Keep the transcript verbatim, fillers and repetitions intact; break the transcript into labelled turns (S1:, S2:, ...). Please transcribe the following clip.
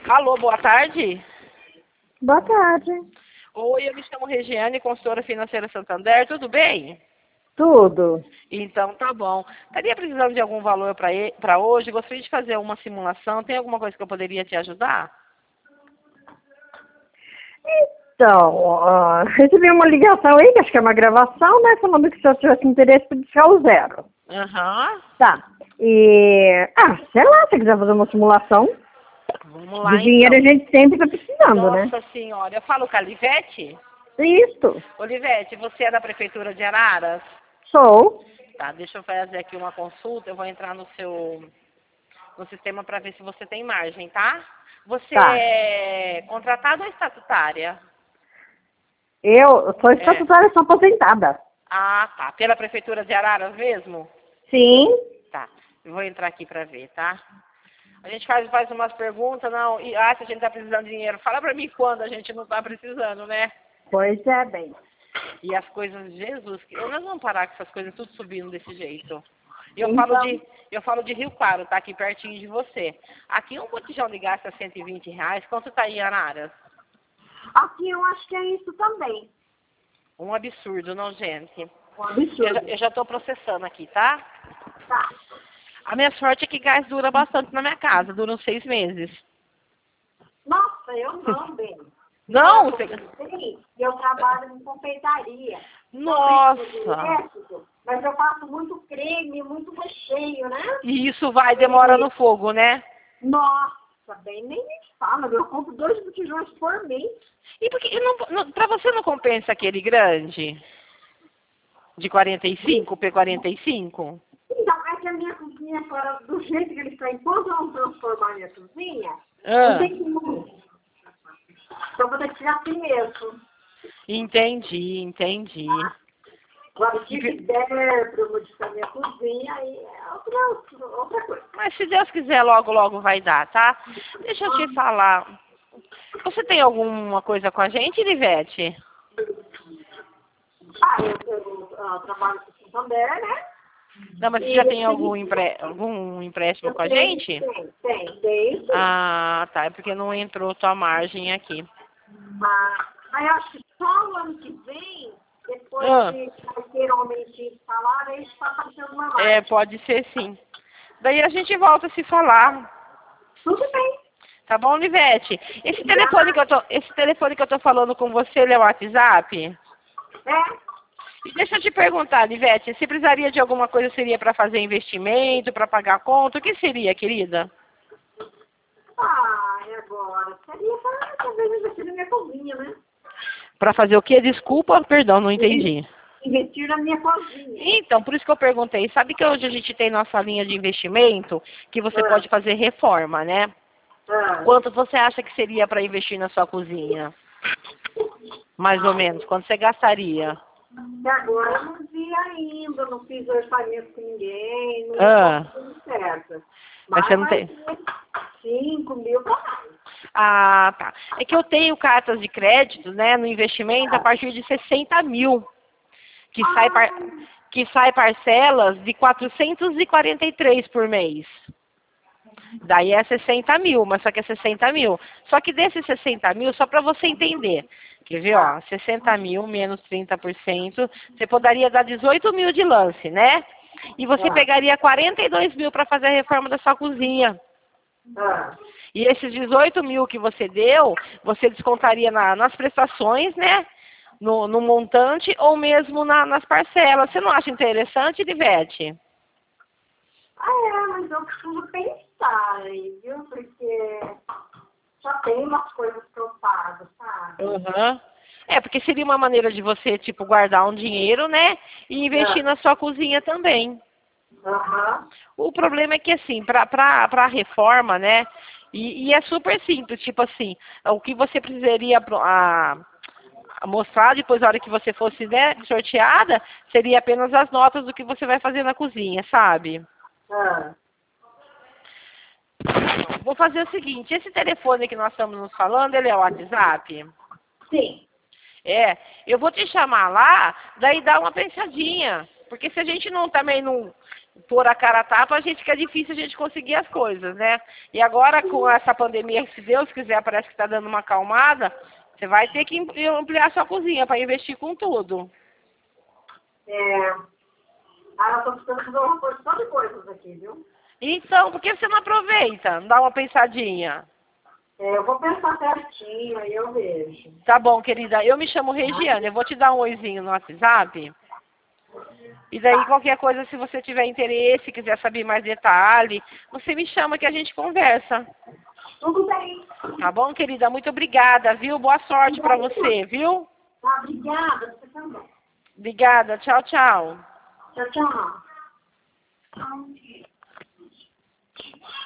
S1: Alô, boa tarde.
S2: Boa tarde.
S1: Oi, eu me chamo Regiane, consultora financeira Santander, tudo bem?
S2: Tudo.
S1: Então, tá bom. Estaria precisando de algum valor para hoje? Gostaria de fazer uma simulação. Tem alguma coisa que eu poderia te ajudar?
S2: Então, ó, recebi uma ligação aí, que acho que é uma gravação, né? Falando que se eu tivesse interesse, podia deixar o zero.
S1: Aham.
S2: Tá. E, ah, sei lá, se quiser fazer uma simulação,
S1: Vamos lá,
S2: de dinheiro
S1: então.
S2: a gente sempre tá precisando, né?
S1: Nossa senhora, eu falo com a Olivete?
S2: Isso.
S1: Olivete, você é da Prefeitura de Araras?
S2: Sou.
S1: Tá, deixa eu fazer aqui uma consulta, eu vou entrar no seu no sistema para ver se você tem margem, tá? Você
S2: Tá.
S1: é contratada ou estatutária?
S2: Eu sou
S1: É.
S2: estatutária, sou aposentada.
S1: Ah, tá. Pela Prefeitura de Araras mesmo?
S2: Sim.
S1: Tá. Eu vou entrar aqui para ver, tá? A gente faz, faz umas perguntas, não, e ah, se a gente tá precisando de dinheiro, fala para mim quando a gente não tá precisando, né?
S2: Pois é, bem.
S1: E as coisas, Jesus, que- nós vamos parar com essas coisas tudo subindo desse jeito. E eu
S2: Então,
S1: falo de, eu falo de Rio Claro, tá aqui pertinho de você. Aqui um botijão de gás tá cento e vinte reais, quanto tá em Araras?
S2: aqui eu acho que é isso também.
S1: Um absurdo, não, gente?
S2: Um
S1: Eu já,
S2: absurdo.
S1: eu já tô processando aqui, tá?
S2: Tá.
S1: A minha sorte é que gás dura bastante na minha casa, dura uns seis meses.
S2: Nossa, eu não, bem.
S1: Não? Você...
S2: Sim, eu trabalho em confeitaria.
S1: Nossa!
S2: Elétrico, mas eu faço muito creme, muito recheio, né?
S1: E isso vai, demora no fogo, né?
S2: Nossa, bem, nem me fala, eu compro dois botijões por mês.
S1: E por que não, não, pra você não compensa aquele grande? De quarenta e cinco, P quarenta e cinco?
S2: Então, é que a minha cozinha fora do jeito que ele está, enquanto eu não transformar a minha cozinha,
S1: Ah,
S2: não tem como. Então, eu vou ter que tirar assim mesmo.
S1: entendi, entendi.
S2: Agora, se
S1: E pe-
S2: quiser para eu modificar minha cozinha, aí é outra, outra coisa.
S1: Mas se Deus quiser, logo, logo vai dar, tá? Deixa eu te falar. Você tem alguma coisa com a gente, Livete?
S2: Ah, eu, eu, ah, trabalho com o Santander, né?
S1: Não, mas você
S2: E
S1: já
S2: eu
S1: tem
S2: tenho,
S1: algum, empre... algum empréstimo
S2: eu
S1: com a
S2: tenho,
S1: gente?
S2: tem, tem, tem, tem.
S1: Ah, tá. É porque não entrou tua margem aqui.
S2: Ah, aí eu acho que só o ano que vem, depois
S1: Ah,
S2: de ter um aumentinho de salário, aí está aparecendo uma
S1: é,
S2: margem.
S1: pode ser sim. Daí a gente volta a se falar.
S2: Tudo bem.
S1: Tá bom, Livete? Esse telefone que
S2: Já,
S1: eu tô, esse telefone que eu tô falando com você, ele é o WhatsApp?
S2: é.
S1: E deixa eu te perguntar, Livete, se precisaria de alguma coisa, seria para fazer investimento, para pagar conta? O que seria, querida?
S2: Ah, e agora? Seria para talvez investir na minha cozinha, né?
S1: Para fazer o quê? Desculpa, perdão, não entendi.
S2: Investir na minha cozinha.
S1: Então, por isso que eu perguntei. Sabe que hoje a gente tem nossa linha de investimento, que você pode fazer reforma, né?
S2: Ah,
S1: Quanto você acha que seria para investir na sua cozinha? Mais ou menos. Quanto você gastaria?
S2: e agora eu não vi ainda, não fiz orçamento com ninguém, não
S1: Ah,
S2: está tudo certo.
S1: mas
S2: Mas
S1: você não
S2: vai
S1: tem...
S2: ser cinco mil para mais.
S1: Ah, tá. É que eu tenho cartas de crédito, né, no investimento a partir de sessenta mil, que sai, par... que sai parcelas de quatrocentos e quarenta e três por mês. Daí é sessenta mil, mas só que é sessenta mil. Só que desses sessenta mil, só para você entender, quer ver, ó, sessenta mil menos trinta por cento, você poderia dar dezoito mil de lance, né? E você
S2: Ah,
S1: pegaria quarenta e dois mil para fazer a reforma da sua cozinha.
S2: ah,
S1: E esses dezoito mil que você deu, você descontaria na- nas prestações, né? No, no montante ou mesmo na- nas parcelas. Você não acha interessante, Livete?
S2: ah, é, mas eu preciso pensar aí, viu? Porque já tem umas coisas que eu pago, sabe?
S1: Uhum. É, porque seria uma maneira de você, tipo, guardar um dinheiro, né? E investir
S2: Ah,
S1: na sua cozinha também.
S2: aham.
S1: O problema é que, assim, para pra, pra reforma, né? E, e é super simples, tipo assim, o que você precisaria pro- a, a mostrar depois, na hora que você fosse, né, sorteada, seria apenas as notas do que você vai fazer na cozinha, sabe?
S2: Ah,
S1: Vou fazer o seguinte, esse telefone que nós estamos nos falando, ele é o WhatsApp?
S2: sim.
S1: É, eu vou te chamar lá, daí dá uma pensadinha. Porque se a gente não também não, pôr a cara a tapa, a gente que é difícil a gente conseguir as coisas, né? E agora com essa pandemia, se Deus quiser, parece que está dando uma acalmada, você vai ter que ampliar sua cozinha para investir com tudo.
S2: É. Ah, eu tô precisando fazer uma porção de coisas aqui, viu?
S1: Então, por que você não aproveita? Não dá uma pensadinha?
S2: É, eu vou pensar certinho, aí eu vejo.
S1: Tá bom, querida. Eu me chamo Regiane. Eu vou te dar um oizinho no WhatsApp. E daí, qualquer coisa, se você tiver interesse, quiser saber mais detalhe, você me chama que a gente conversa.
S2: Tudo bem.
S1: Tá bom, querida? Muito obrigada, viu? Boa sorte pra você, viu?
S2: Ah, obrigada, você também.
S1: Obrigada. Tchau, tchau.
S2: Tchau, tchau.